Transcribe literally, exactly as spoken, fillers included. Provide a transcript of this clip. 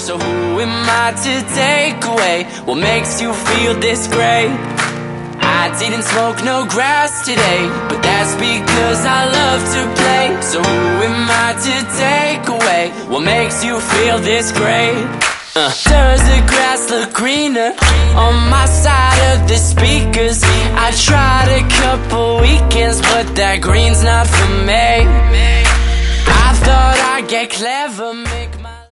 So who am I to take away what makes you feel this great? I didn't smoke no grass today, but that's because I love to play. So who am I to take away what makes you feel this great? Uh. Does the grass look greener on my side of the speakers? I tried a couple weekends, but that green's not for me. I thought I'd get clever, make